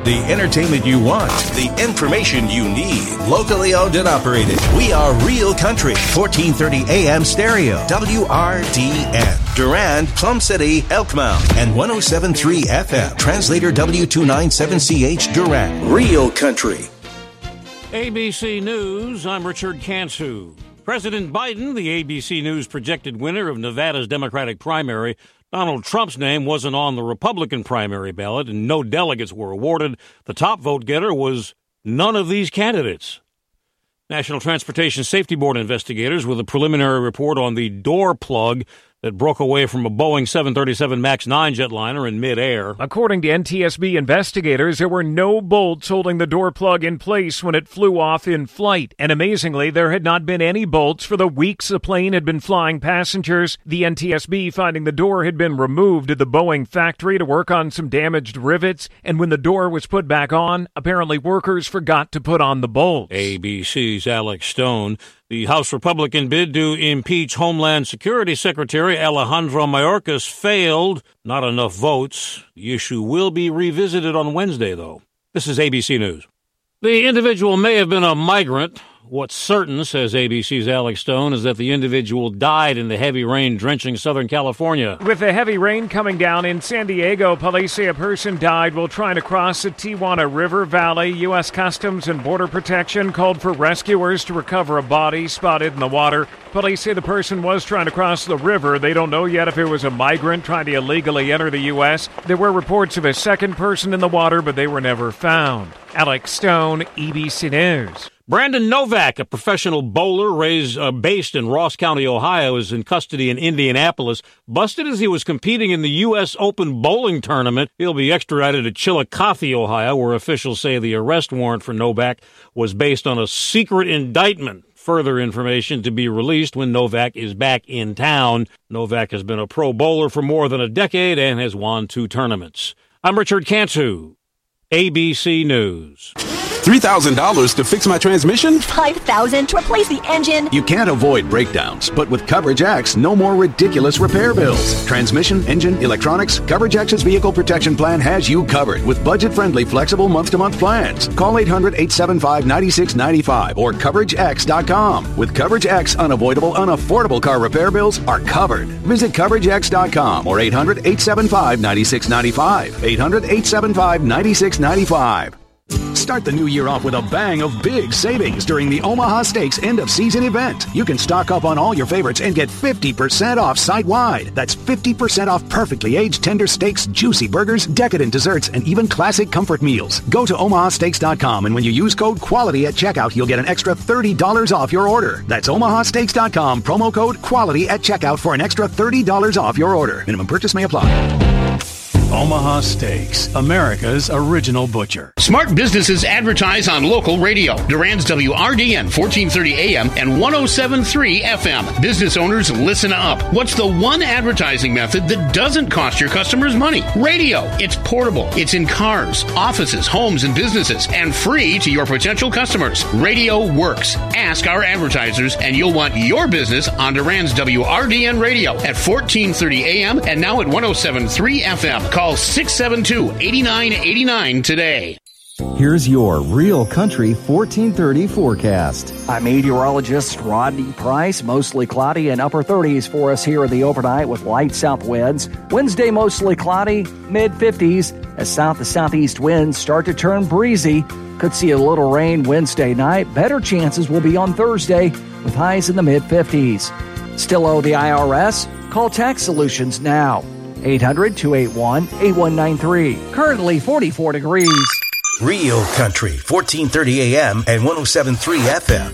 The entertainment you want. The information you need. Locally owned and operated. We are Real Country. 1430 AM stereo. WRDN. Durand, Plum City, Elkmount. And 107.3 FM. Translator W297CH Durand. Real Country. ABC News, I'm Richard Cantu. President Biden, the ABC News projected winner of Nevada's Democratic primary. Donald Trump's name wasn't on the Republican primary ballot, and no delegates were awarded. The top vote getter was none of these candidates. National Transportation Safety Board investigators with a preliminary report on the door plug that broke away from a Boeing 737 MAX 9 jetliner in midair. According to NTSB investigators, there were no bolts holding the door plug in place when it flew off in flight. And amazingly, there had not been any bolts for the weeks the plane had been flying passengers. The NTSB finding the door had been removed at the Boeing factory to work on some damaged rivets. And when the door was put back on, apparently workers forgot to put on the bolts. ABC's Alex Stone. The House Republican bid to impeach Homeland Security Secretary Alejandro Mayorkas failed. Not enough votes. The issue will be revisited on Wednesday, though. This is ABC News. The individual may have been a migrant. What's certain, says ABC's Alex Stone, is that the individual died in the heavy rain drenching Southern California. With the heavy rain coming down in San Diego, police say a person died while trying to cross the Tijuana River Valley. U.S. Customs and Border Protection called for rescuers to recover a body spotted in the water. Police say the person was trying to cross the river. They don't know yet if it was a migrant trying to illegally enter the U.S. There were reports of a second person in the water, but they were never found. Alex Stone, ABC News. Brandon Novak, a professional bowler based in Ross County, Ohio, is in custody in Indianapolis, busted as he was competing in the U.S. Open bowling tournament. He'll be extradited to Chillicothe, Ohio, where officials say the arrest warrant for Novak was based on a secret indictment. Further information to be released when Novak is back in town. Novak has been a pro bowler for more than a decade and has won 2 tournaments. I'm Richard Cantu, ABC News. $3,000 to fix my transmission? $5,000 to replace the engine? You can't avoid breakdowns, but with Coverage X, no more ridiculous repair bills. Transmission, engine, electronics, Coverage X's vehicle protection plan has you covered with budget-friendly, flexible month-to-month plans. Call 800-875-9695 or CoverageX.com. With Coverage X, unavoidable, unaffordable car repair bills are covered. Visit CoverageX.com or 800-875-9695. 800-875-9695. Start the new year off with a bang of big savings during the Omaha Steaks end-of-season event. You can stock up on all your favorites and get 50% off site-wide. That's 50% off perfectly aged tender steaks, juicy burgers, decadent desserts, and even classic comfort meals. Go to omahasteaks.com, and when you use code QUALITY at checkout, you'll get an extra $30 off your order. That's omahasteaks.com, promo code QUALITY at checkout for an extra $30 off your order. Minimum purchase may apply. Omaha Steaks, America's original butcher. Smart businesses advertise on local radio. Durand's WRDN 1430 AM and 107.3 FM. Business owners, listen up. What's the one advertising method that doesn't cost your customers money? Radio. It's portable. It's in cars, offices, homes, and businesses, and free to your potential customers. Radio works. Ask our advertisers, and you'll want your business on Durand's WRDN radio at 1430 AM and now at 107.3 FM. Call 672-8989 today. Here's your Real Country 1430 forecast. I'm meteorologist Rodney Price. Mostly cloudy and upper 30s for us here in the overnight with light south winds. Wednesday mostly cloudy, mid-50s as south to southeast winds start to turn breezy. Could see a little rain Wednesday night. Better chances will be on Thursday with highs in the mid-50s. Still owe the IRS? Call Tax Solutions now. 800-281-8193. Currently 44 degrees. Real Country, 1430 AM and 107.3 FM.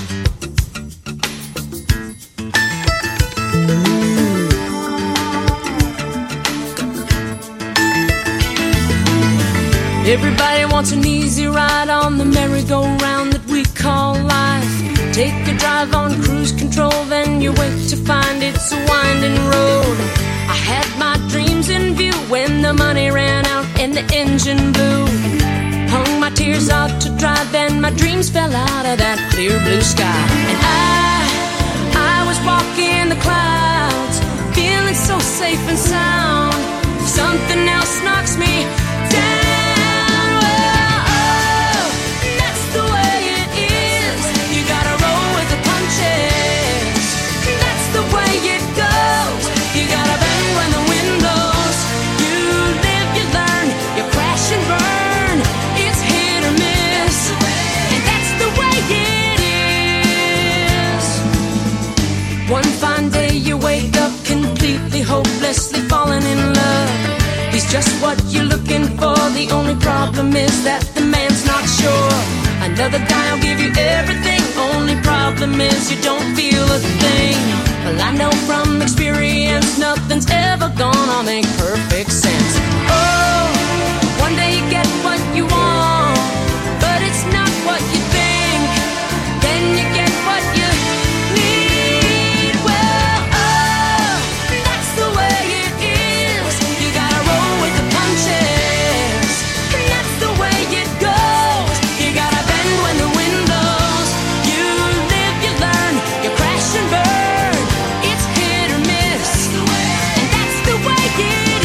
Everybody wants an easy ride on the merry-go-round that we call life. Take a drive on cruise control, then you wait to find it's a winding road. I had my dreams in view when the money ran out and the engine blew. Hung my tears out to dry, then my dreams fell out of that clear blue sky. And I was walking the clouds, feeling so safe and sound. Something else knocks me down. Well, one fine day you wake up completely, hopelessly falling in love. He's just what you're looking for. The only problem is that the man's not sure. Another guy will give you everything. Only problem is you don't feel a thing. Well, I know from experience nothing's ever gonna make perfect sense. Oh, one day you get what you want, but it's not what you think. Then you get what you need. Well, oh, that's the way it is. You gotta roll with the punches, and that's the way it goes. You gotta bend when the wind blows. You live, you learn, you crash and burn. It's hit or miss, and that's the way it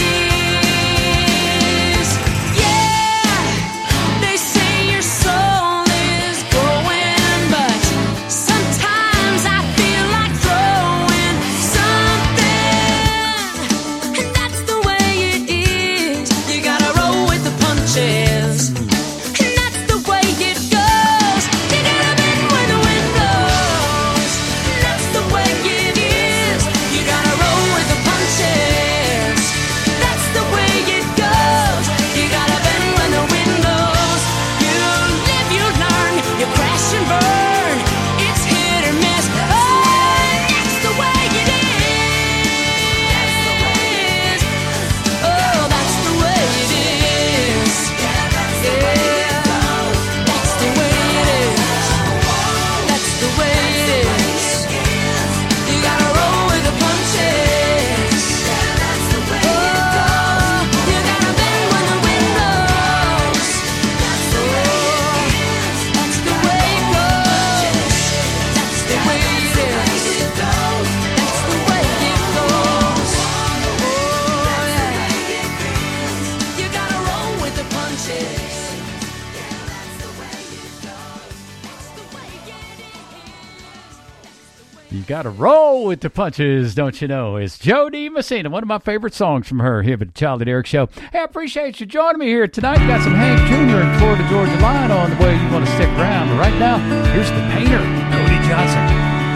is. Yeah, they say your soul is going, but sometimes I feel like throwing something, and that's the way it is. You gotta roll with the punches, and that's the way it goes. You gotta bend when the wind blows, and that's the way it is. You gotta roll with the punches, that's the way it goes. You gotta bend when the wind blows. You live, you learn, you crash and burn. It's hit or miss. Oh, that's the way it is. Oh, that's the way it is. Yeah, that's the way it is. That's the way it is. You gotta roll with the punches. Oh, you gotta bend when the wind blows. That's the way it goes. That's the way it is. That's the way it goes. Oh, yeah. You gotta roll with the punches. You got to roll with the punches, don't you know? It's Jody Messina, one of my favorite songs from her here at the Charlie Derrick Show. Hey, I appreciate you joining me here tonight. You got some Hank Jr. and Florida Georgia Line on the way. You want to stick around. But right now, here's the painter, Cody Johnson.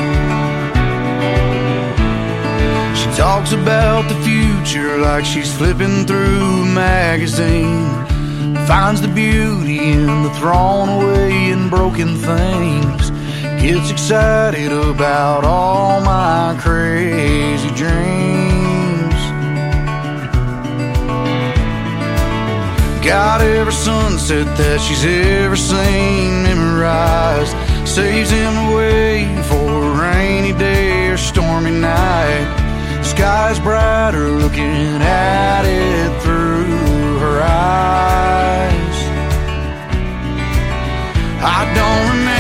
She talks about the future like she's flipping through a magazine. Finds the beauty in the thrown away and broken things. Gets excited about all my crazy dreams. Got every sunset that she's ever seen memorized. Saves him away for a rainy day or stormy night. Sky's brighter looking at it through her eyes. I don't remember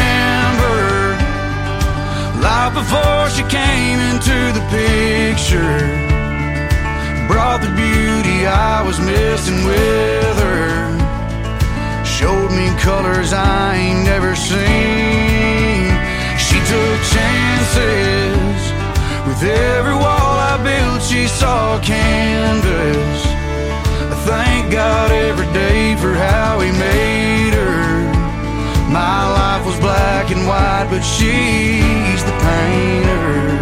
life before she came into the picture. Brought the beauty I was missing with her. Showed me colors I ain't never seen. She took chances. With every wall I built she saw canvas. I thank God every day for how he made her. My life was black and white, but she's the painter.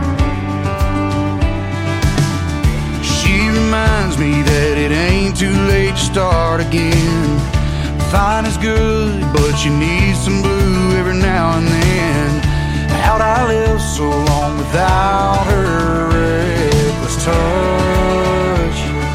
She reminds me that it ain't too late to start again. Fine is good, but you need some blue every now and then. How'd I live so long without her reckless touch?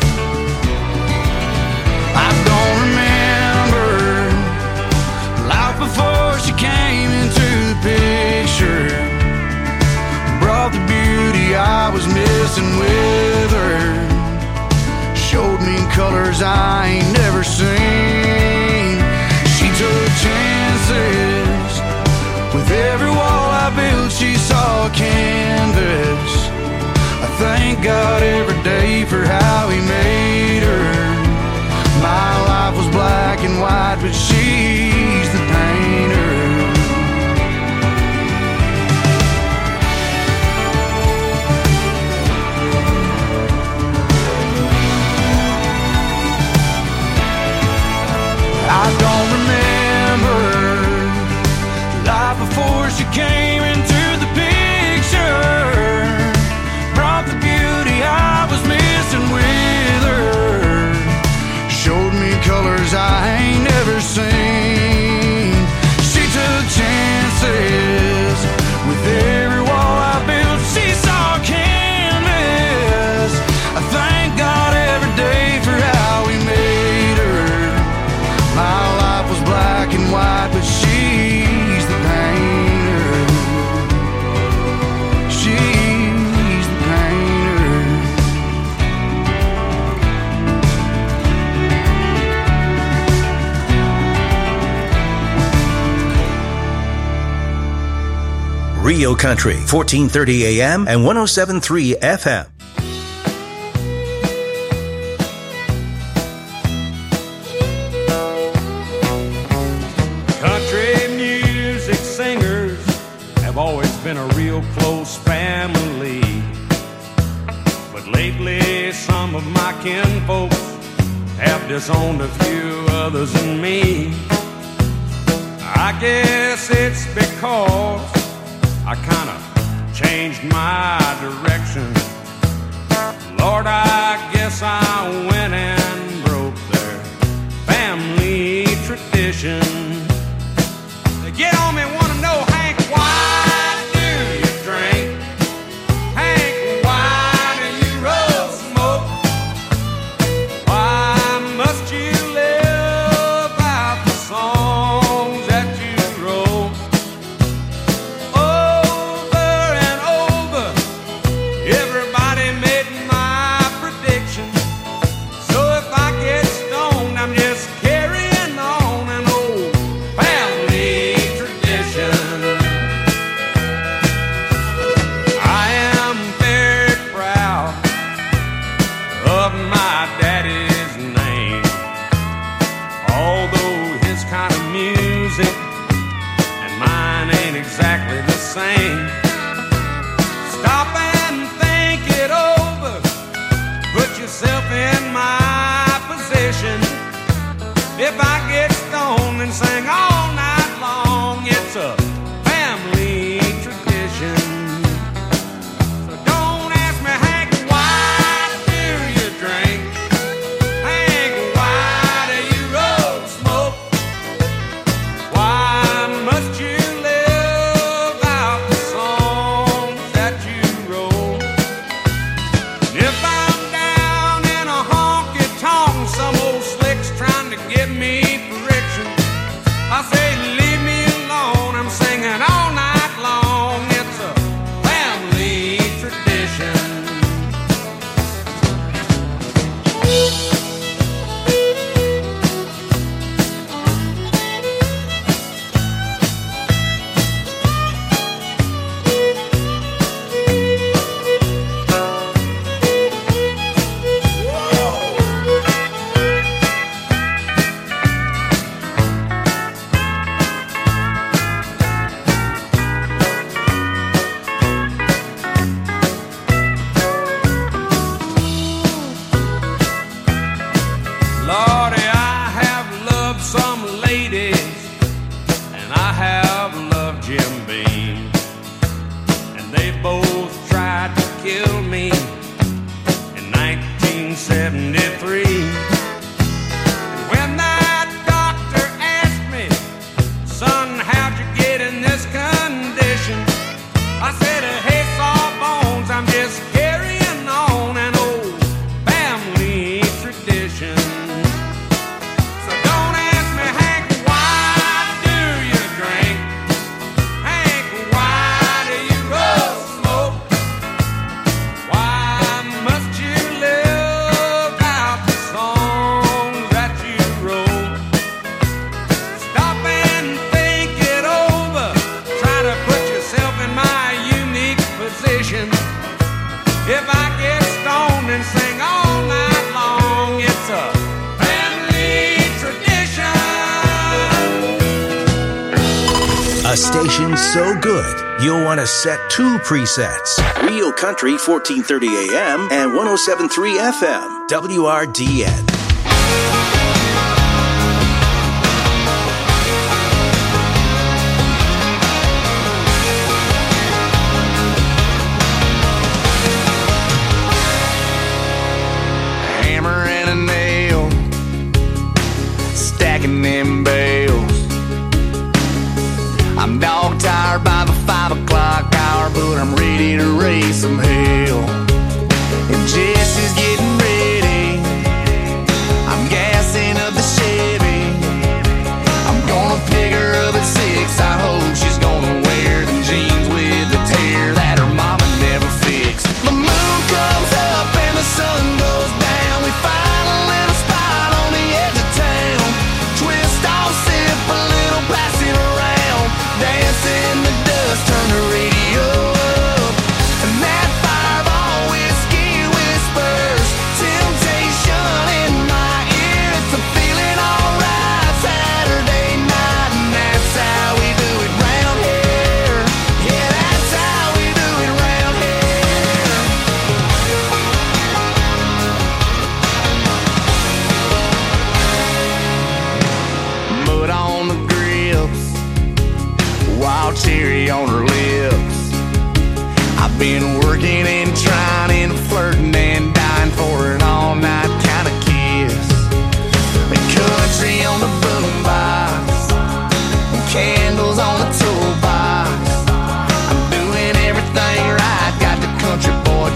I don't remember life before she came into the picture. Brought the beauty I was missing with her. Showed me colors I ain't never seen. She took chances. With every wall I built she saw canvas. I thank God every day for how he made her. My life was black and white, but she's the painter. I don't remember life before she came into the picture. Real Country, 1430 AM and 107.3 FM. Country music singers have always been a real close family. But lately some of my kinfolks have disowned a few others than me. I guess it's because I kind of changed my direction. Lord, I guess I went and broke their family tradition. They get on me, want to know, Hank, why do you drink? Hank, why do you roll smoke? Why must you live out the songs that you wrote? Over and over, everybody made my prediction. So if I get stoned, I'm just carrying on an old family tradition. I am very proud of my daddy's name, although his kind of music and mine ain't exactly the same. Stop and think it over, put yourself in my position. If I get stoned and sing all night long, it's a family tradition. So don't ask me, Hank, why do you drink? Hank, why do you roll smoke? Why must you live out the songs that you wrote? If I'm down in a honky-tonk, some old slick's trying to give me friction, I say, leave me alone, I'm singing all night long. It's a family tradition. Lordy, I have loved some ladies, and I have loved Jim Beam, and they both tried to kill me in 1973. And when that doctor asked me, son, how'd you get in this condition? I said, hey, sawbones, I'm just carrying on an old family tradition. So don't ask me, Hank, why do you drink? Hank, why do you roll smoke? Why must you live out the songs that you wrote? Stop and think it over. Try to put yourself in my unique position. If I get stoned and sing all night long, it's a family tradition. A station so good, you'll want to set two presets. Real Country, 1430 AM and 107.3 FM, WRDN. Hammer and a nail, stacking them bales. I'm dog tired by the 5 o'clock hour, but I'm ready to raise some hell. And Jesse's getting ready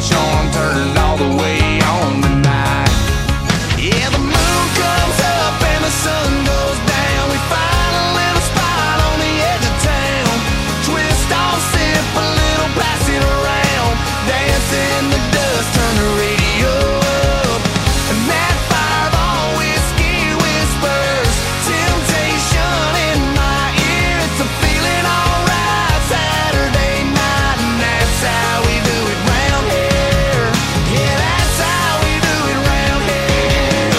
on, turned all the way on tonight. Yeah, the moon comes up and the sun goes down. We find a little spot on the edge of town. Twist off, sip a little, pass it around. Dance in the dust, turn the radio up. And that fireball whiskey whispers temptation in my ear. It's a feeling alright Saturday night, and that's how we do it round here. Yeah, that's how we do it round here.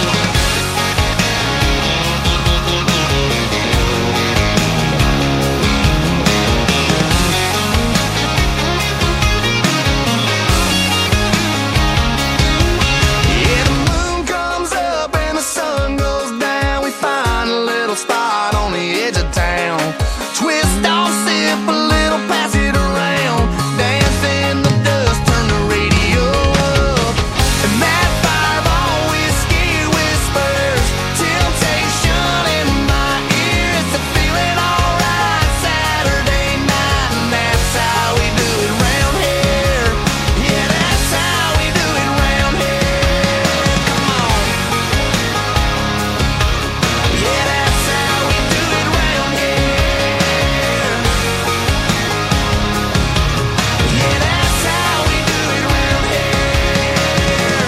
Yeah, the moon comes up and the sun goes down. We find a little spot on the edge of town. Twist off, sip a little, pass it around. Dance in the dust, turn the radio up. And that fireball whiskey whispers temptation in my ear. It's a feeling alright Saturday night, and that's how we do it round here. Yeah, that's how we do it round here. Come on. Yeah, that's how we do it round here. Yeah, that's how we do it round here.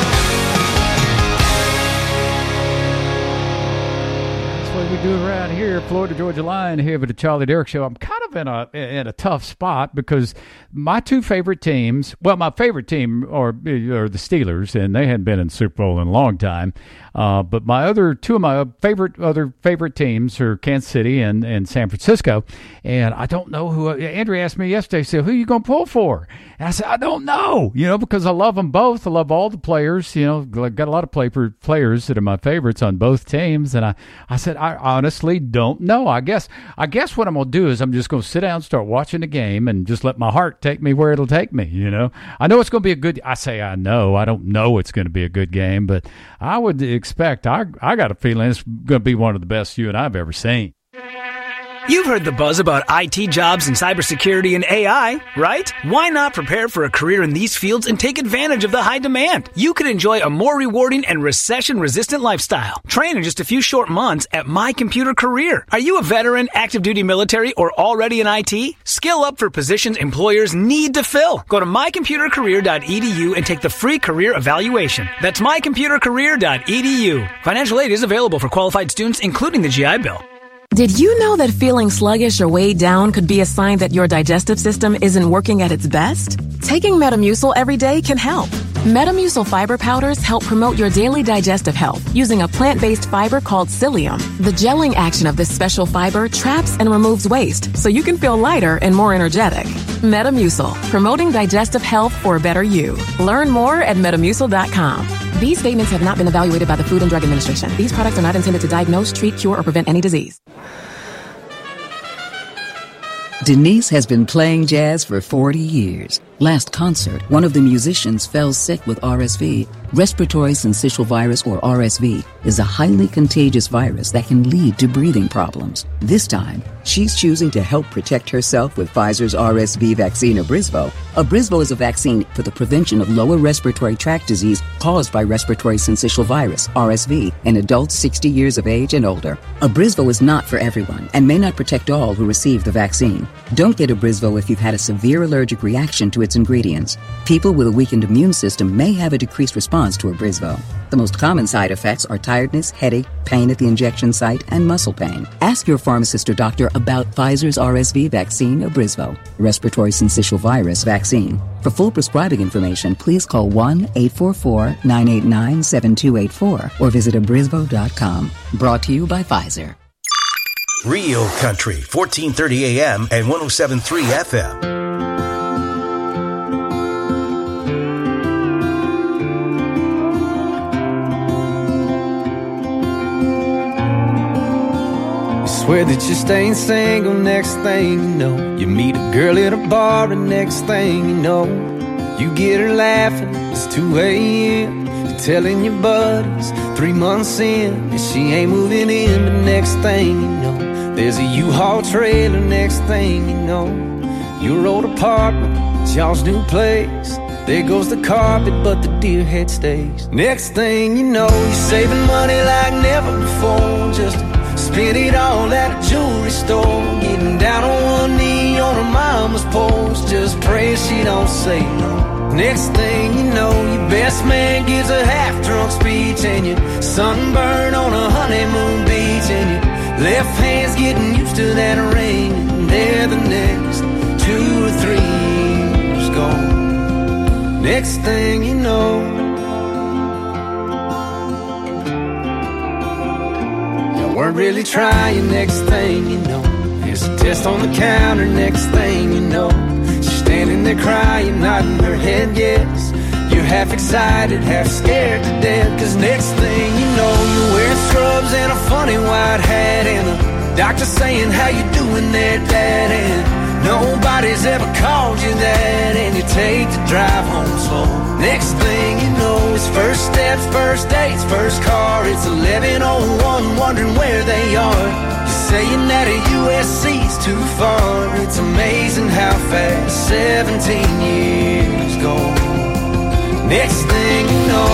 That's what we do around here, Florida Georgia Line here with the Charlie Derrick Show. I'm kind of in a tough spot because my two favorite teams, well, my favorite team are the Steelers, and they hadn't been in the Super Bowl in a long time. But two of my favorite teams are Kansas City and San Francisco. And I don't know who. Andrew asked me yesterday, said, "Who are you going to pull for?" And I said, "I don't know, because I love them both. I love all the players. Got a lot of players that are my favorites on both teams." And I said, "I honestly don't know. I guess what I'm going to do is I'm just going to sit down, start watching the game, and just let my heart take me where it'll take me. I know it's going to be a good. I say I know. I don't know it's going to be a good game, but I would expect. I got a feeling it's going to be one of the best you and I've ever seen." You've heard the buzz about IT jobs and cybersecurity and AI, right? Why not prepare for a career in these fields and take advantage of the high demand? You could enjoy a more rewarding and recession-resistant lifestyle. Train in just a few short months at My Computer Career. Are you a veteran, active duty military, or already in IT? Skill up for positions employers need to fill. Go to mycomputercareer.edu and take the free career evaluation. That's mycomputercareer.edu. Financial aid is available for qualified students, including the GI Bill. Did you know that feeling sluggish or weighed down could be a sign that your digestive system isn't working at its best? Taking Metamucil every day can help. Metamucil fiber powders help promote your daily digestive health using a plant-based fiber called psyllium. The gelling action of this special fiber traps and removes waste so you can feel lighter and more energetic. Metamucil, promoting digestive health for a better you. Learn more at Metamucil.com. These statements have not been evaluated by the Food and Drug Administration. These products are not intended to diagnose, treat, cure, or prevent any disease. Denise has been playing jazz for 40 years. Last concert, one of the musicians fell sick with RSV. Respiratory syncytial virus, or RSV, is a highly contagious virus that can lead to breathing problems. This time, she's choosing to help protect herself with Pfizer's RSV vaccine, Abrysvo. Abrysvo is a vaccine for the prevention of lower respiratory tract disease caused by respiratory syncytial virus, RSV, in adults 60 years of age and older. Abrysvo is not for everyone and may not protect all who receive the vaccine. Don't get Abrysvo if you've had a severe allergic reaction to its ingredients. People with a weakened immune system may have a decreased response to Abrysvo. The most common side effects are tiredness, headache, pain at the injection site, and muscle pain. Ask your pharmacist or doctor about Pfizer's RSV vaccine, Abrysvo, respiratory syncytial virus vaccine. For full prescribing information, please call 1-844-989-7284 or visit Abrysvo.com. Brought to you by Pfizer. Real Country, 1430 AM and 107.3 FM. Swear that you're staying single, next thing you know, you meet a girl at a bar, and next thing you know, you get her laughing, it's 2 a.m. You're telling your buddies 3 months in, and she ain't moving in. But next thing you know, there's a U-Haul trailer. Next thing you know, your old apartment, it's y'all's new place. There goes the carpet, but the deer head stays. Next thing you know, you're saving money like never before. Just spend it all at a jewelry store. Getting down on one knee on her mama's porch, just pray she don't say no. Next thing you know, your best man gives a half-drunk speech, and you're sunburned on a honeymoon beach, and your left hand's getting used to that ring, and there the next 2 or 3 years gone. Next thing you know, you weren't really trying. Next thing you know, there's a test on the counter. Next thing you know, she's standing there crying, nodding her head yes. You're half excited, half scared to death, 'cause next thing you know, you're wearing scrubs and a funny white hat, and the doctor saying, how you doing there, Dad? And nobody's ever called you that, and you take the drive home slow. Next thing you know, it's first steps, first dates, first car. It's 11:01, wondering where they are. You're saying that a USC's too far. It's amazing how fast 17 years go. Next thing you know,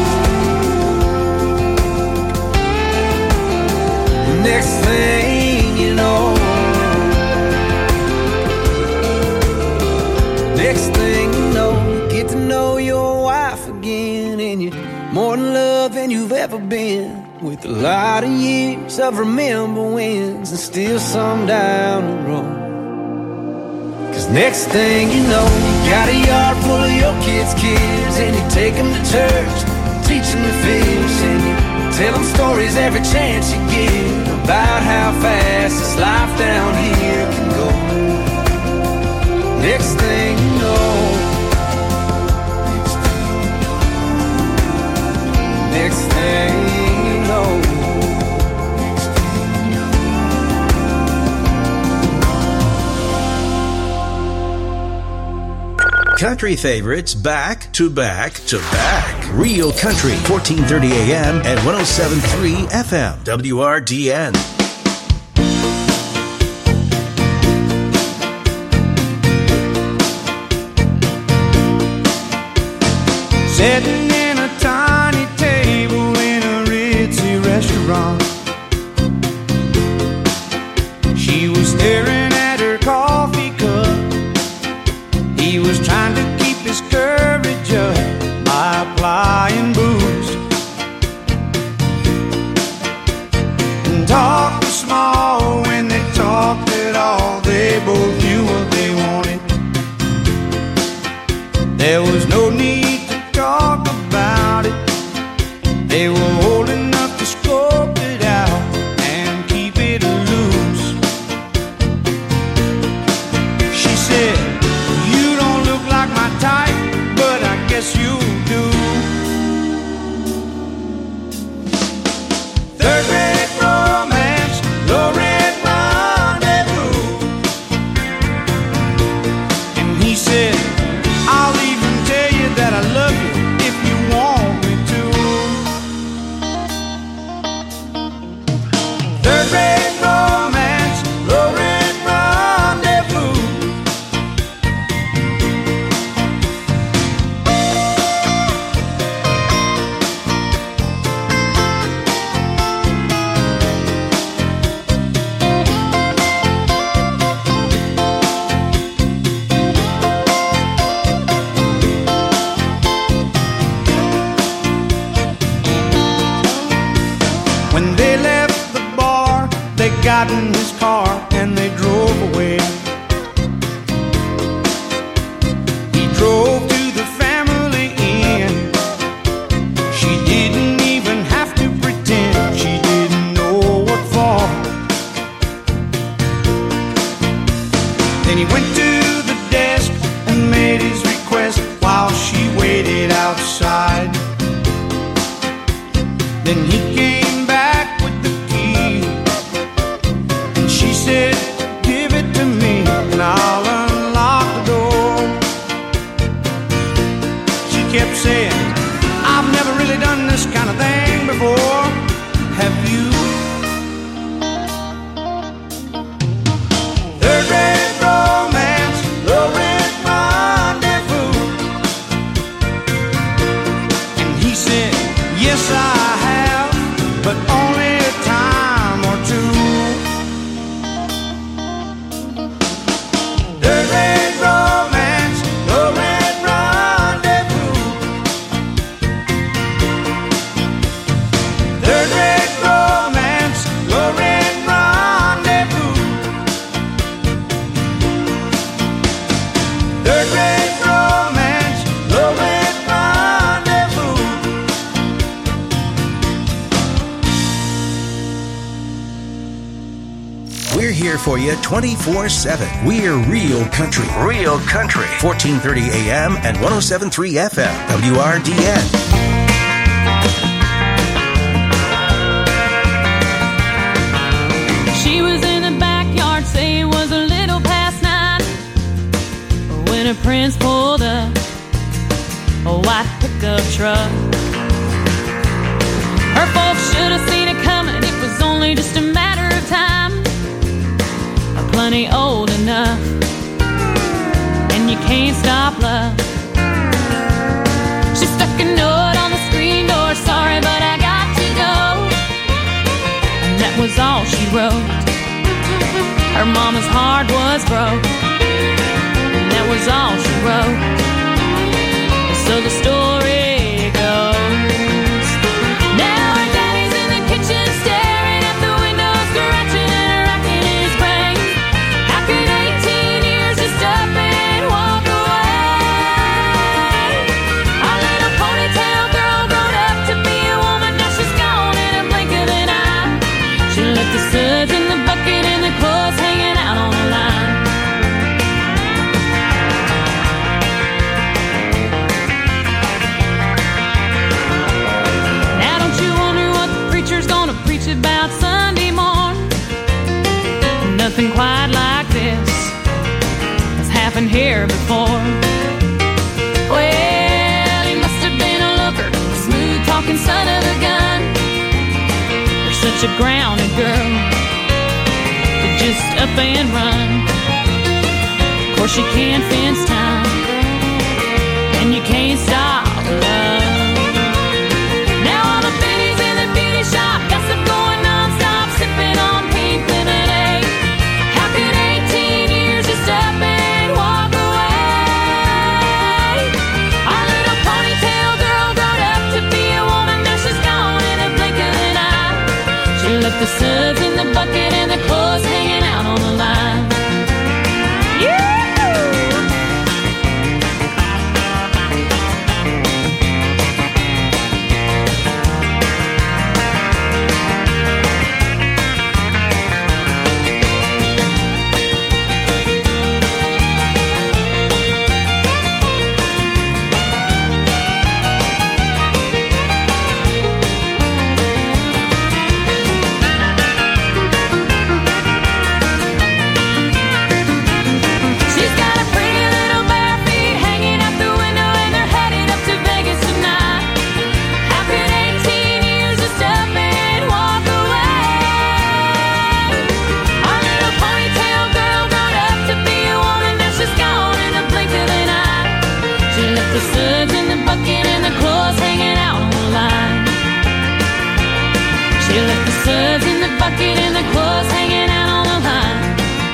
next thing you know, next thing you know, you get to know your wife again, and you're more in love than you've ever been, with a lot of years of remember wins and still some down the road. 'Cause next thing you know, you got a yard full of your kids' kids, and you take them to church, teach them to fish, and you tell them stories every chance you get about how fast this life down here can go. Next thing you know, next thing you know, country favorites back to back to back. Real Country, 1430 AM and 107.3 FM, WRDN. Sitting in a tiny table in a ritzy restaurant, she was staring at her coffee cup. He was trying to keep his courage up by applying booze, and talk was small when they talked at all. They both knew what they wanted. There was no need to talk about it. They were old enough to scope it out and keep it loose. She said, you don't look like my type, but I guess you do. Third rate romance, low rent rendezvous. And he said, I'll even tell you that I love you if you want me to. Third rate romance, low rent rendezvous. When they left the bar, they got in his car and they drove away. He drove to the family inn. She didn't even have to pretend she didn't know what for. Then he went to the desk and made his request while she waited outside. Then he came back with the key, and she said, give it to me and I'll unlock the door. She kept saying, I've never really done this kind of thing before. Have you? Third rate romance, low rent rendezvous. here for you 24/7. We're Real Country. Real Country. 1430 AM and 107.3 FM. WRDN. She was in the backyard, say it was a little past 9, when her prince pulled up a white pickup truck. Her folks should have seen it coming, it was only just a matter of time. Plenty old enough, and you can't stop love. She stuck a note on the screen door, sorry but I got to go. And that was all she wrote. Her mama's heart was broke, and that was all she wrote. So the story goes, now her daddy's in the kitchen staring at the window, scratching and racking his brain. How could 18 years just up and walk away? Our little ponytail girl grown up to be a woman, now she's gone in a blink of an eye. She left the suds in the bucket and the clothes hanging out on the line. Now don't you wonder what the preacher's gonna preach about Sunday morn? Nothing quite like this has happened here before. Well, he must have been a looker, smooth talking son of a gun. You're such a grounded girl to just up and run. Of course you can't fence time, and you can't stop love. Now all the pennies in the beauty shop, gossip going non-stop, sipping on pink lemonade. How could 18 years just up and walk away? Our little ponytail girl grown up to be a woman, now she's gone in a blink of an eye. She left the suds in the bucket and the clothes hanging out on the line. She's got a pretty little bare feet hanging out the window, and they're headed up to Vegas tonight. How could 18 years just up and walk away? Our little ponytail girl grown up to be a woman, now she's gone in the blink of an eye. She left the suds in the bucket and the clothes hanging out on the line. She left the suds in the bucket and the clothes hanging out on the line.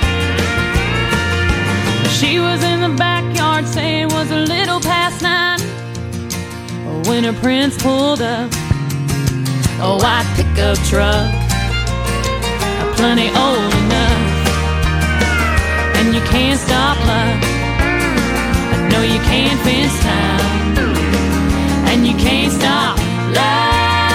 She was in the backyard, saying it was a little past 9, when her prince pulled up a white pickup truck, plenty old enough, and you can't stop love. I know you can't fence time, and you can't stop love.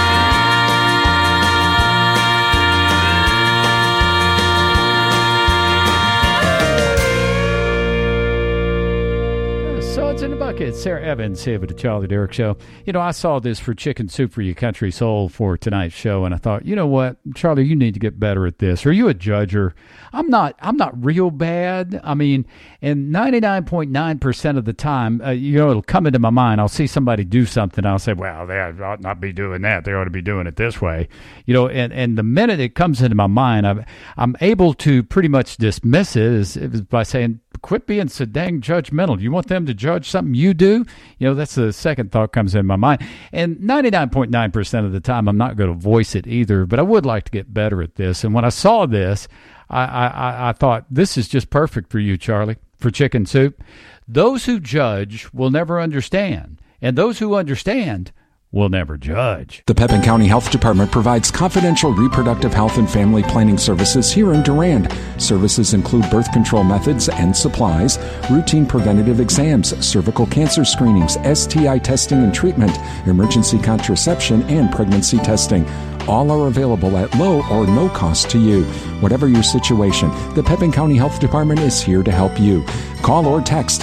So it's in the bucket. Sarah Evans here with the Charlie Derrick Show. You know, I saw this for Chicken Soup for Your Country Soul for tonight's show, and I thought, you know what, Charlie, you need to get better at this. Are you a judger? I'm not real bad. I mean, and 99.9% of the time, it'll come into my mind. I'll see somebody do something. I'll say, well, they ought not be doing that. They ought to be doing it this way. And the minute it comes into my mind, I'm able to pretty much dismiss it by saying, quit being so dang judgmental. You want them to judge something you do? That's the second thought comes in my mind. And 99.9% of the time, I'm not going to voice it either, but I would like to get better at this. And when I saw this, I thought, this is just perfect for you, Charlie, for Chicken Soup. Those who judge will never understand, and those who understand will never judge. The Pepin County Health Department provides confidential reproductive health and family planning services here in Durand. Services include birth control methods and supplies, routine preventative exams, cervical cancer screenings, STI testing and treatment, emergency contraception, and pregnancy testing. All are available at low or no cost to you. Whatever your situation, the Pepin County Health Department is here to help you. Call or text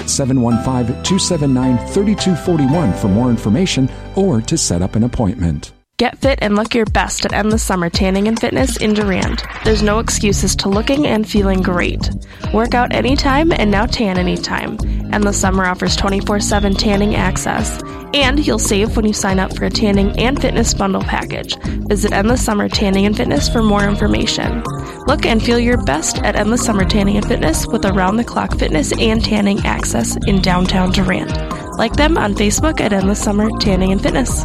715-279-3241 for more information or to set up an appointment. Get fit and look your best at Endless Summer Tanning and Fitness in Durand. There's no excuses to looking and feeling great. Work out anytime and now tan anytime. Endless Summer offers 24/7 tanning access. And you'll save when you sign up for a tanning and fitness bundle package. Visit Endless Summer Tanning and Fitness for more information. Look and feel your best at Endless Summer Tanning and Fitness with around-the-clock fitness and tanning access in downtown Durand. Like them on Facebook at Endless Summer Tanning and Fitness.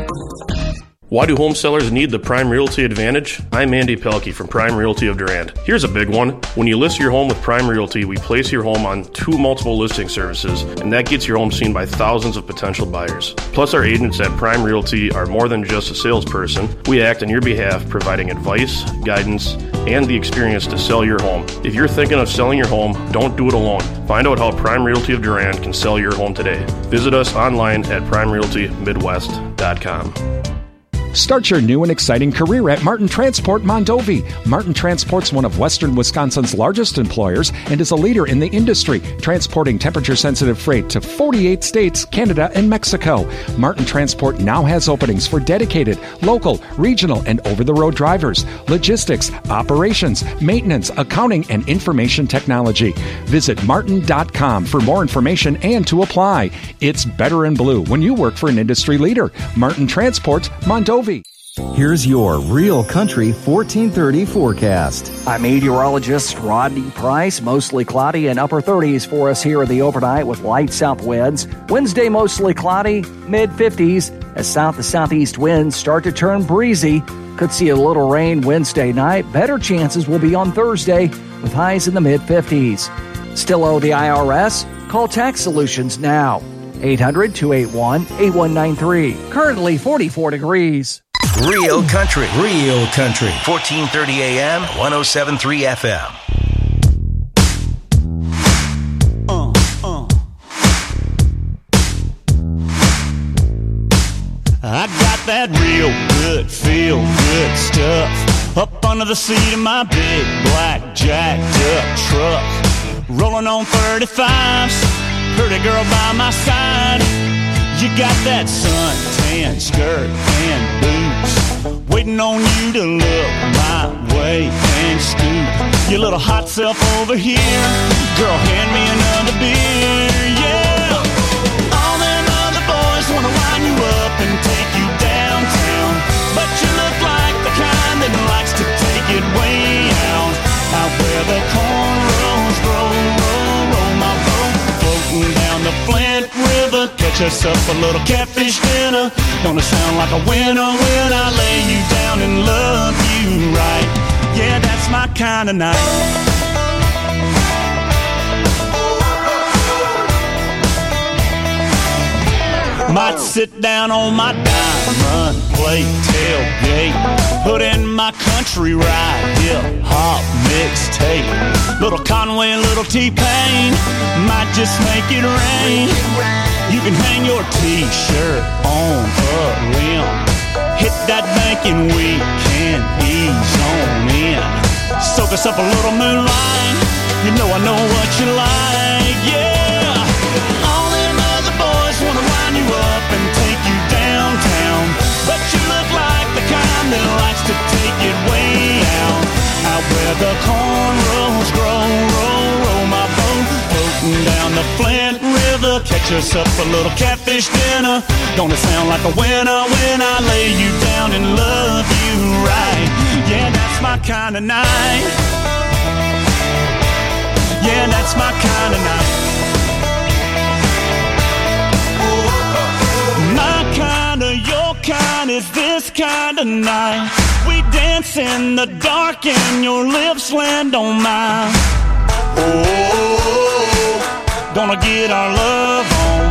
Why do home sellers need the Prime Realty Advantage? I'm Andy Pelkey from Prime Realty of Durand. Here's a big one. When you list your home with Prime Realty, we place your home on 2 multiple listing services, and that gets your home seen by thousands of potential buyers. Plus, our agents at Prime Realty are more than just a salesperson. We act on your behalf, providing advice, guidance, and the experience to sell your home. If you're thinking of selling your home, don't do it alone. Find out how Prime Realty of Durand can sell your home today. Visit us online at primerealtymidwest.com. Start your new and exciting career at Martin Transport Mondovi. Martin Transport's one of Western Wisconsin's largest employers and is a leader in the industry, transporting temperature-sensitive freight to 48 states, Canada, and Mexico. Martin Transport now has openings for dedicated, local, regional, and over-the-road drivers, logistics, operations, maintenance, accounting, and information technology. Visit martin.com for more information and to apply. It's better in blue when you work for an industry leader. Martin Transport Mondovi. Here's your Real Country 1430 forecast. I'm meteorologist Rodney Price. Mostly cloudy and upper 30s for us here in the overnight with light south winds. Wednesday mostly cloudy, mid-50s as south to southeast winds start to turn breezy. Could see a little rain Wednesday night. Better chances will be on Thursday with highs in the mid-50s. Still owe the IRS? Call Tax Solutions now. 800-281-8193. Currently 44 degrees. Real Country. 1430 AM, 107.3 FM. I got that real good, feel good stuff up under the seat of my big black jacked up truck. Rolling on 35s. Pretty girl by my side. You got that suntan skirt and boots, waiting on you to look my way and scoop your little hot self over here. Girl, hand me another beer, yeah. All them other boys wanna line you up and take you downtown, but you look like the kind that likes to take it way out where the cornrows roll my boat. Down the Flint River, catch us up a little catfish dinner. Gonna sound like a winner when I lay you down and love you right. Yeah, that's my kind of night. Might sit down on my diamond plate tailgate, put in my country ride, hip-hop mixtape. Little Conway, little T-Pain, might just make it rain. You can hang your T-shirt on a limb, hit that bank and we can ease on in. Soak us up a little moonlight, you know I know what you like, yeah. All them other boys wanna line you up and take you downtown, but you look like the kind that likes to take it way out where the cornrows grow, roll my boat. Floating down the Flint River, catch us up a little catfish dinner. Gonna sound like a winner when I lay you down and love you right. Yeah, that's my kind of night. Yeah, that's my kind of night. My kind of, your kind is this kind of night. We dance in the dark and your lips land on mine. Oh, gonna get our love on.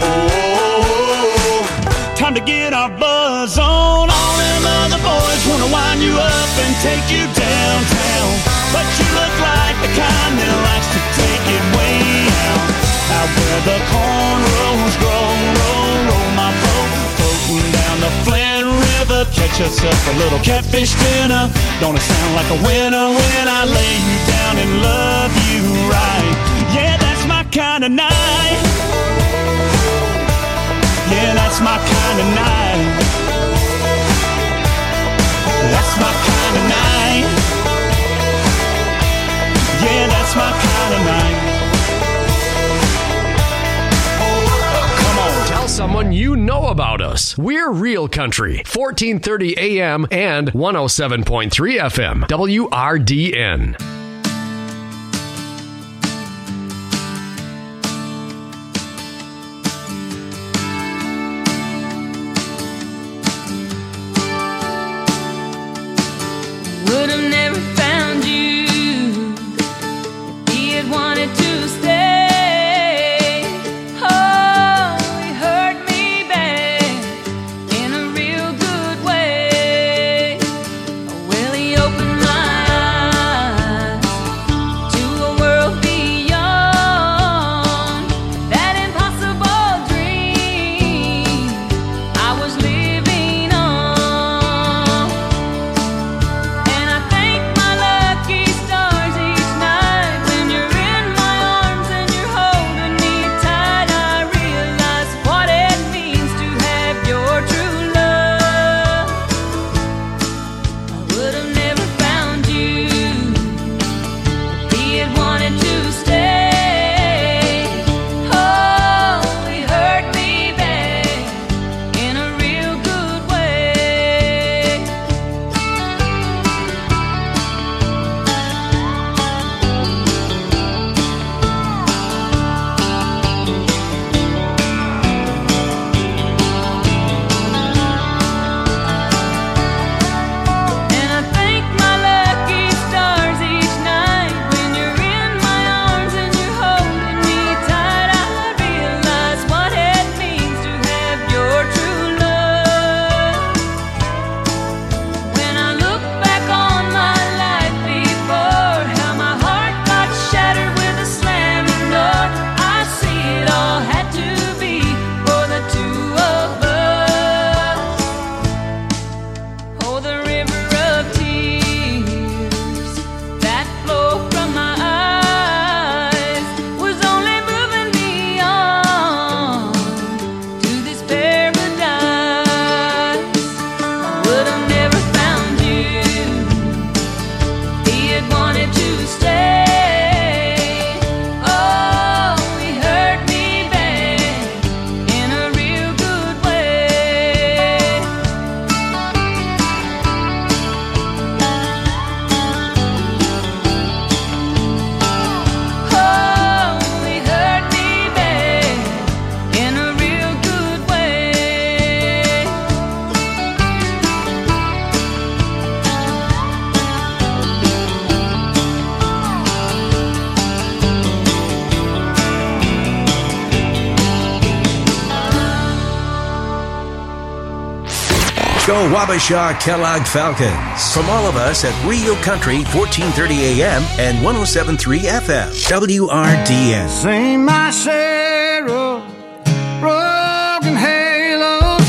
Oh, time to get our buzz on. All them other boys wanna wind you up and take you downtown, but you look like the kind that likes to take it way out where the cornrows grow, roll my boat. Floating down the Flint River, catch get yourself a little catfish dinner. Don't it sound like a winner when I lay you down and love you right? Yeah, that's my kind of night. Yeah, that's my kind of night. That's my kind of night. Yeah, that's my kind of night. Tell someone you know about us. We're Real Country, 1430 AM and 107.3 FM, WRDN. Would have never found you if he had wanted to stay. Go Wabasha Kellogg Falcons. From all of us at Real Country, 1430 AM and 107.3 FM, WRDN. Sing my share of broken halos,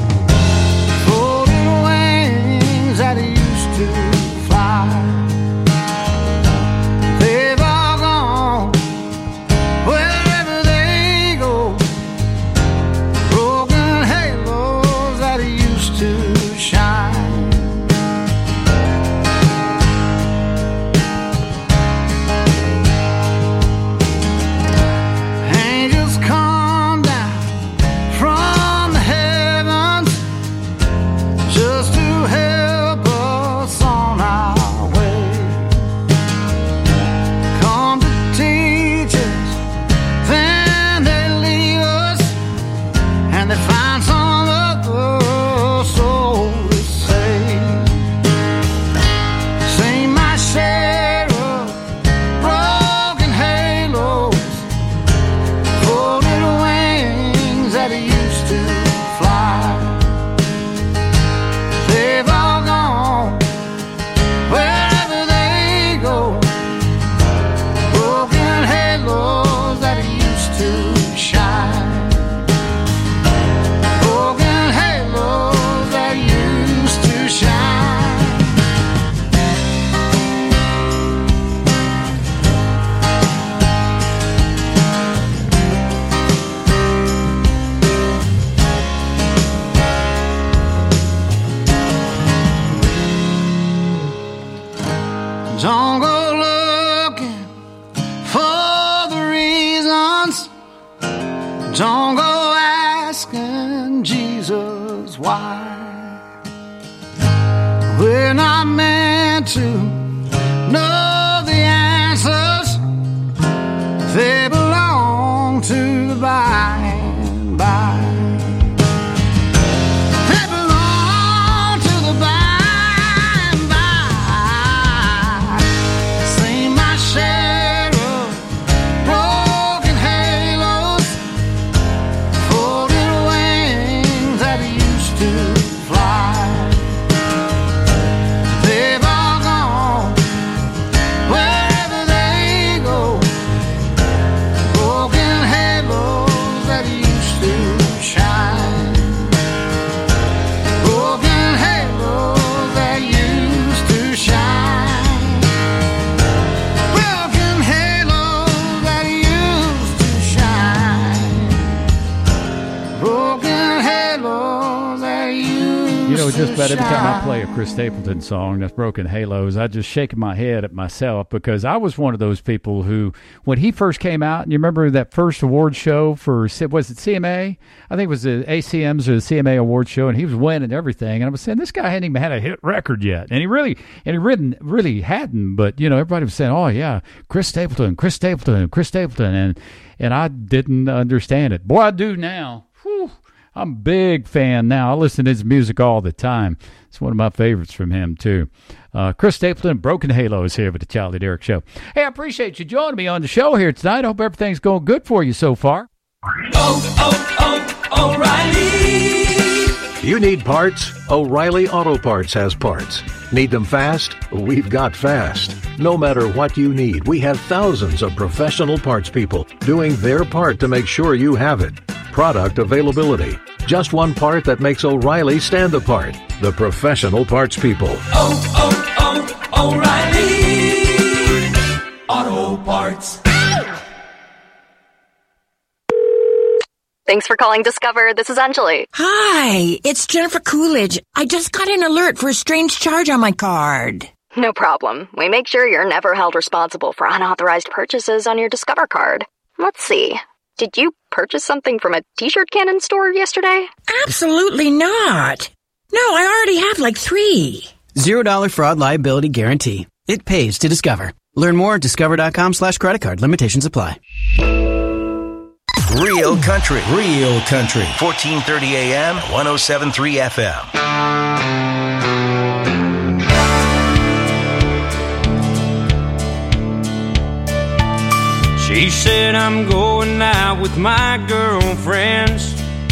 folding wings that used to fly. They've all gone wherever they go. Broken halos that used to shine. Angels come knows why. We're not meant to know the answers. They belong to the by and by. They belong to the by and by. Seen my share of broken halos, folded wings that used to fly. They've all gone wherever they go. Broken halos that used to shine. Broken halos that used to shine. Broken halos that used to shine. Broken halos that used to shine. You know, just about every time I play a Chris Stapleton song that's Broken Halos, I just shake my head at myself, because I was one of those people who, when he first came out, and you remember that first award show for, was it CMA? I think it was the ACMs or the CMA award show, and he was winning everything. And I was saying, this guy hadn't even had a hit record yet. And he really hadn't. But, you know, everybody was saying, oh, yeah, Chris Stapleton. And I didn't understand it. Boy, I do now. Whew. I'm a big fan now. I listen to his music all the time. It's one of my favorites from him, too. Chris Stapleton, Broken Halos here with the Charlie Derrick Show. Hey, I appreciate you joining me on the show here tonight. I hope everything's going good for you so far. O'Reilly! You need parts? O'Reilly Auto Parts has parts. Need them fast? We've got fast. No matter what you need, we have thousands of professional parts people doing their part to make sure you have it. Product availability. Just one part that makes O'Reilly stand apart. The professional parts people. O'Reilly Auto Parts. Thanks for calling Discover. This is Anjali. Hi, it's Jennifer Coolidge. I just got an alert for a strange charge on my card. No problem. We make sure you're never held responsible for unauthorized purchases on your Discover card. Let's see. Did you purchase something from a t-shirt cannon store yesterday? Absolutely not. No, I already have like 3. $0 fraud liability guarantee. It pays to Discover. Learn more at discover.com/credit card. Limitations apply. Real country. 1430 AM, 107.3 FM. She said I'm going out with my girlfriends.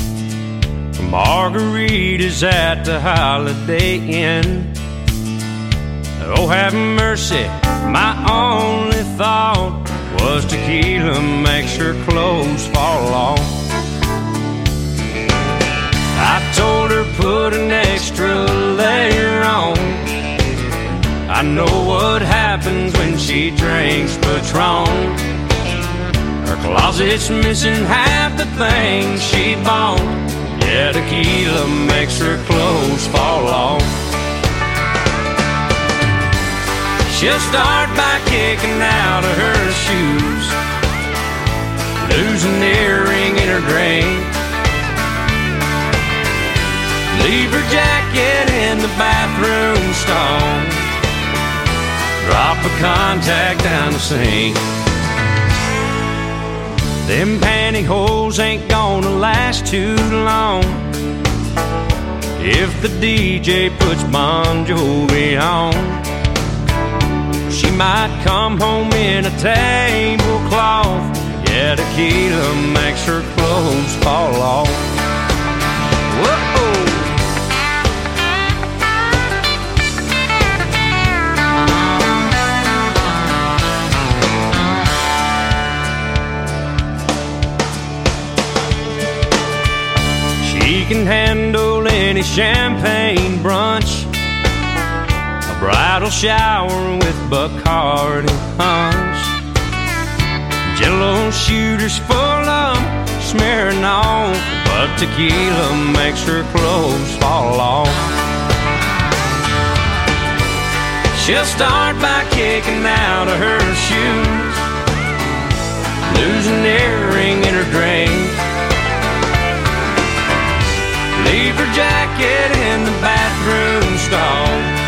Margaritas at the Holiday Inn. Oh, have mercy, my only thought was tequila makes her clothes fall off. I told her put an extra layer on. I know what happens when she drinks Patron. Her closet's missing half the things she bought. Yeah, tequila makes her clothes fall off. She'll start by kicking out of her shoes, lose an earring in her drink, leave her jacket in the bathroom stall, drop a contact down the sink. Them pantyhose ain't gonna last too long if the DJ puts Bon Jovi on. She might come home in a tablecloth. Yeah, tequila makes her clothes fall off. Whoa! She can handle any champagne brunch, a bridal shower with Bacardi punch, Jello shooters full of smearing on, but tequila makes her clothes fall off. She'll start by kicking out of her shoes, lose an earring in her drink, leave leave her jacket in the bathroom stall.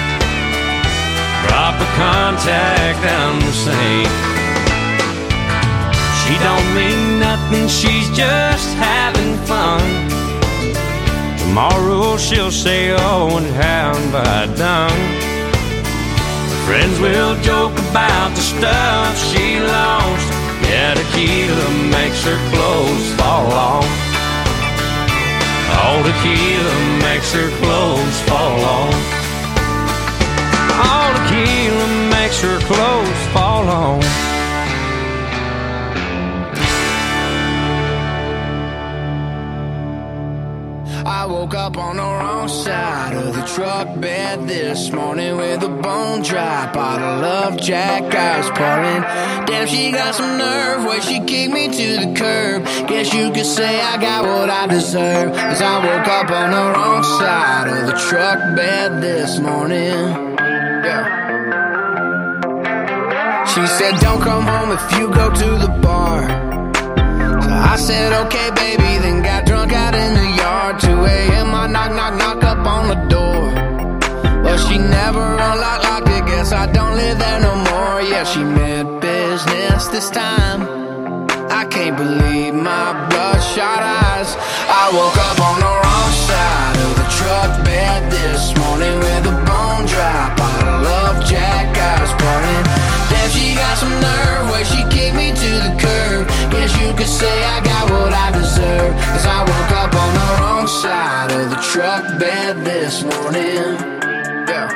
Drop her contact down the sink. She don't mean nothing, she's just having fun. Tomorrow she'll say, oh, and how have I done? Friends will joke about the stuff she lost. Yeah, tequila makes her clothes fall off. Oh, tequila makes her clothes fall off. Oh, tequila makes her clothes fall off. I woke up on the wrong side of the truck bed this morning with a bone dry bottle of Jack I was pouring. Damn, she got some nerve where she kicked me to the curb. Guess you could say I got what I deserve, 'cause I woke up on the wrong side of the truck bed this morning. Yeah. She said don't come home if you go to the bar. So I said okay baby, then got drunk out in the yard. 2 a.m. I knock up on the door. Well, she never unlocked it, guess I don't live there no more. Yeah, she meant business this time. I can't believe my bloodshot eyes. I woke up on the wrong side of the truck bed this morning with a bone dry bottle of Jack I was pouring. Damn, she got some nerve where she kicked me to the curb. Guess you could say I got what I deserve, 'cause I woke up on the wrong side of the truck bed this morning. Yeah.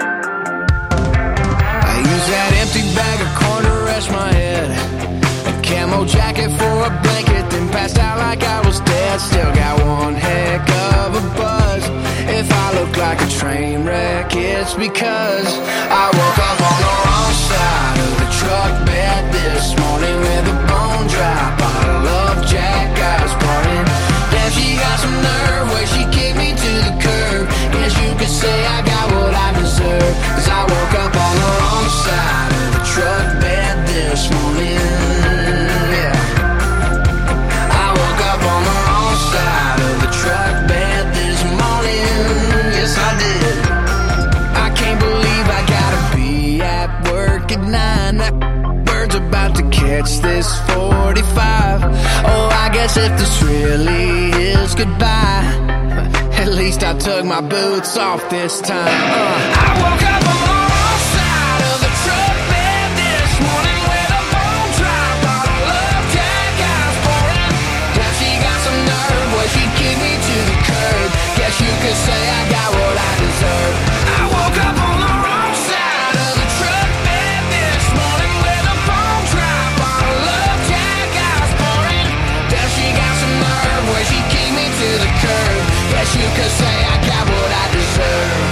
I used that empty bag of corn to rest my head, a camo jacket for a blanket, then passed out like I was dead. Still got one heck of a buzz. If I look like a train wreck, it's because I woke up on the wrong side of the truck bed this morning with a bone dry bottle of Jack I was pouring. Damn, she got some nerve where she kicked me to the curb. Guess you could say I got what I deserve, 'cause I woke up on the wrong side of the truck bed this morning. Yeah. I woke up on the wrong side of the truck bed this morning. Yes, I did. I can't believe I gotta be at work at 9. That bird's about to catch this 45. Oh, I guess if this really is goodbye, at least I took my boots off this time. I woke up on the wrong side of the truck bed this morning with a bone dry bottle of Jack I was pouring. Damn, she got some nerve where she kicked me to the curb. Guess you could say I got what I deserve. I woke up on the wrong side of the truck bed this morning with a bone dry bottle of Jack I was pouring. Damn, she got some nerve where she kicked me to the curb. Guess you could say I got what I deserve.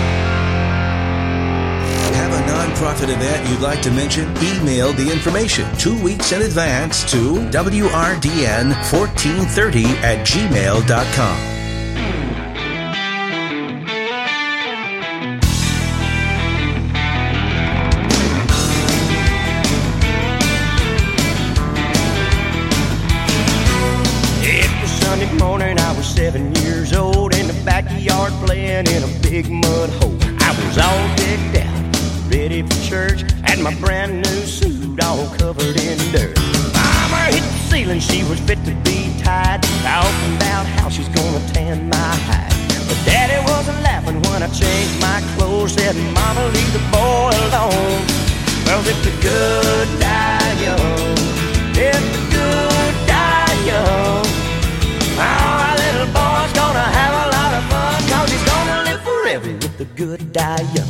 Have a nonprofit event you'd like to mention? Email the information 2 weeks in advance to wrdn1430@gmail.com. It was Sunday morning, I was 7 years old, in the backyard playing in a big mud hole. I was all decked out, ready for church, and my brand new suit all covered in dirt. Mama hit the ceiling, she was fit to be tied, talking about how she's gonna tan my hide. But Daddy wasn't laughing when I changed my clothes, said, Mama, leave the boy alone. Well, if the good die young, if the good die young, our little boy's gonna have a lot of fun, 'cause he's gonna live forever if the good die young.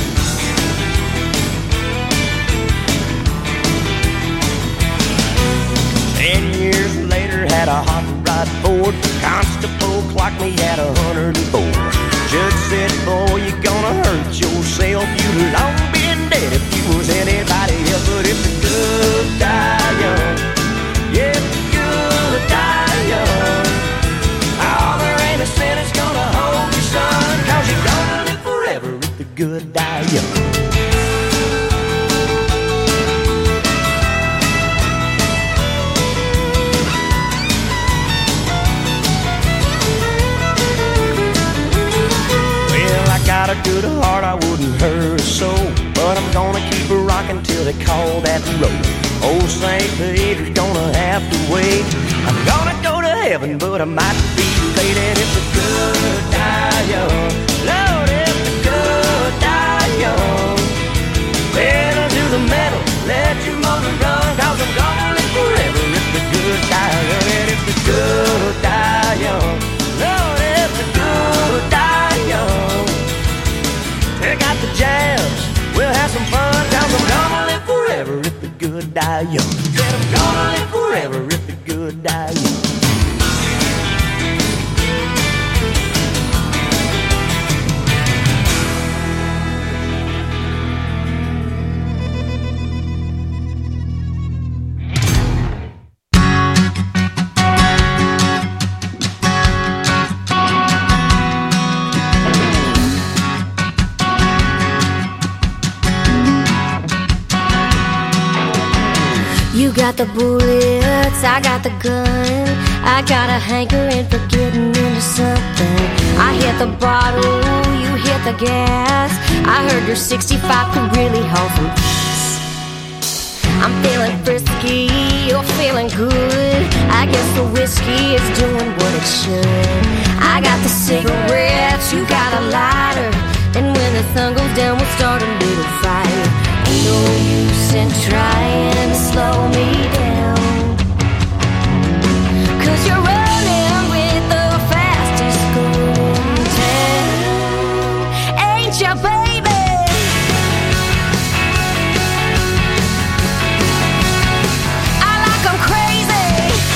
Years later, had a hot rod Ford. Constable clocked me at 104. Judge said, boy, you're gonna hurt yourself. You'd long been dead if you was anybody else. But if the good die young, yeah, if the good die young, oh, there ain't a sin that's gonna hold you, son, 'cause you're gonna live forever if the good die young. hill they call that road. Old St. Peter's gonna have to wait. I'm gonna go to heaven, but I might be late. And if the good die young, Lord, if the good die young, pedal to the metal, let your motor run, 'cause I'm gonna live forever if the good die young. And if the good die young, Lord, if the good die young, take out the jams, we'll have some fun, 'cause I'm gonna live forever if the good die young. Said I'm gonna live forever if the good die young. You got the bullets, I got the gun. I got a hankering for getting into something. I hit the bottle, you hit the gas. I heard your 65 could really hold some gas. I'm feeling frisky, you're feeling good. I guess the whiskey is doing what it should. I got the cigarettes, you got a lighter. And when the sun goes down, we'll start a little fight. No use in trying to slow me down, 'cause you're running with the fastest girl in town, ain't ya, baby? I like 'em crazy.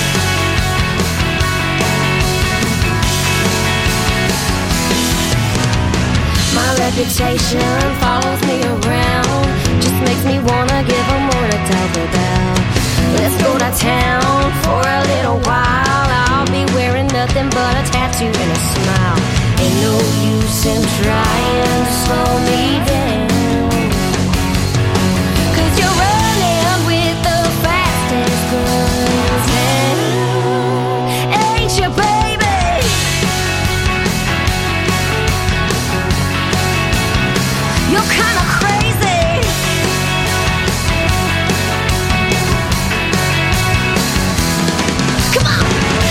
My reputation follows me around, just makes me wanna give them more to talk about. Let's go to town for a little while. I'll be wearing nothing but a tattoo and a smile. Ain't no use in trying to slow me down, 'cause you're running with the fastest girl in town, ain't you, baby? You're kinda crazy. Come on.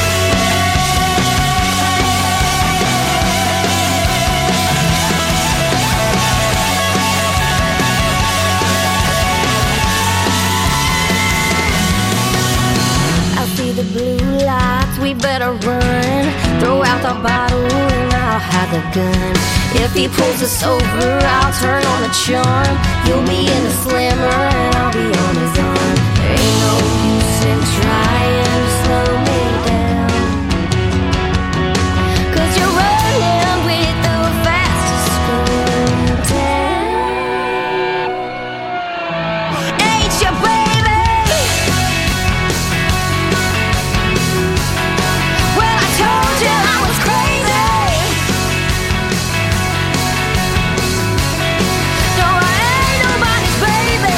I see the blue lights, we better run. Throw out the bottle and I'll hide the gun. If he pulls us over, I'll turn on the charm. You'll be in the slammer and I'll be on his arm. There ain't no use in trying to slow me down, 'cause you're running with the fastest girl in town, ain't you, baby? Well, I told you I was crazy. No, I ain't nobody's baby.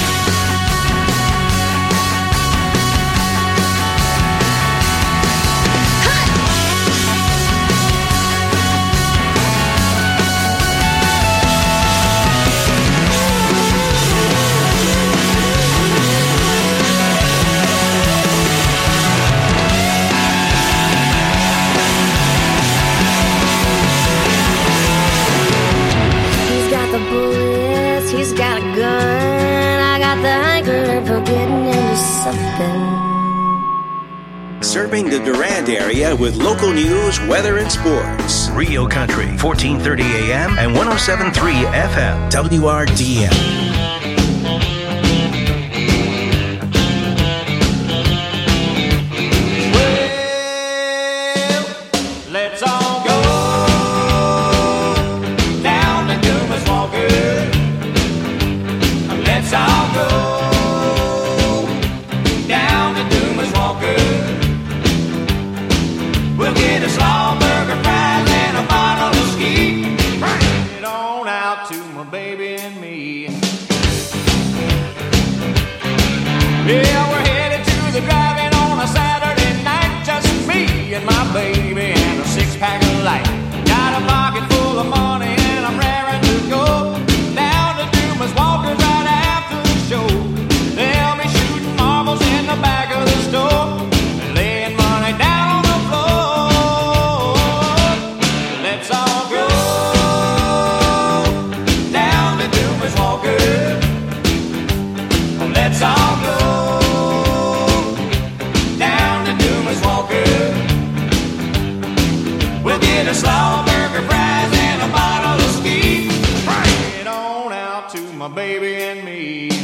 He's got the bullets, he's got a gun. I got the hankering for getting into something. Serving the Durand area with local news, weather, and sports. Rio Country, 1430 AM and 107.3 FM. WRDM. Let's all go down to Dumas Walker. Let's all go down to Dumas Walker. We'll get a slaw burger, fries, and a bottle of ski. Bring it on out to my baby and me. slaw burger, fries, and a bottle of ski. Bring it on out to my baby and me.